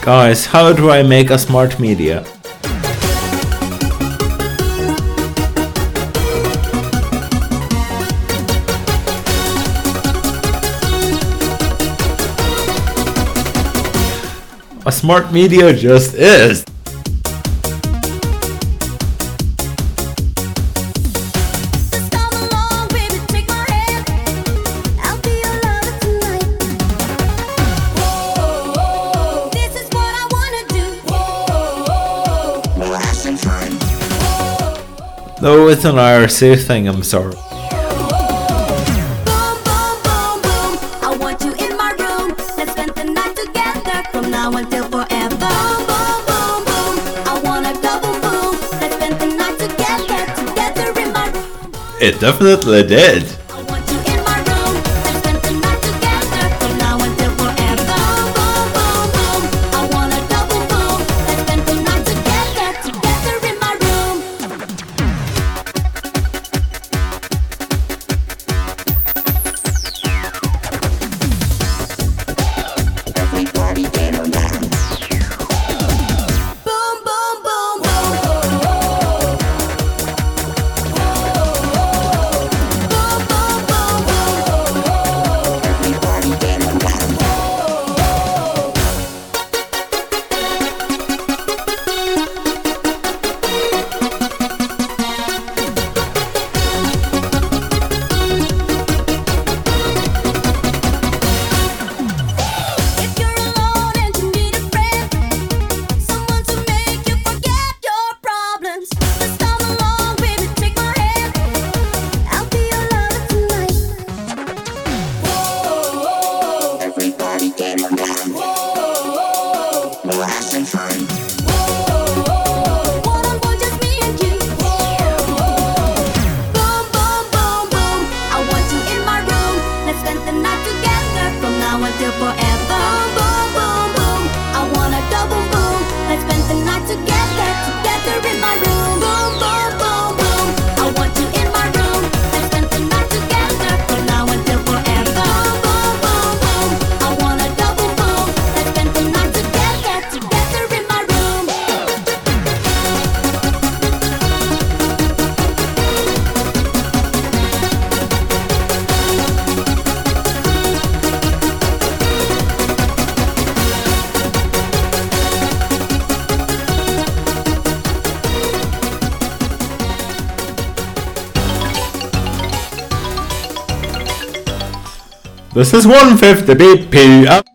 Guys, how do I make a smart media? A smart media just is. No, it's an IRC thing, I'm sorry. Until forever. Boom, boom, boom, boom. I wanna go boom, boom. Let's spend the night together in my room. It definitely did. I want you in my room. Let's spend the night together from now until forever. Boom, boom, boom. I wanna go boom, boom. Let's spend the night together in my room. Everybody get on down. We'll have some fun. One-on-one, just me and you. Boom, boom, boom, boom. I want you in my room. Let's spend the night together from now until forever. Boom, boom, boom. I wanna go boom, boom. Let's spend the night together in my room. Boom, boom, boom, boom. I want you in my room. Let's spend the night together from now until forever. Boom, boom, boom. I wanna go boom, boom. Let's spend the night together in my room. This is 150 BP.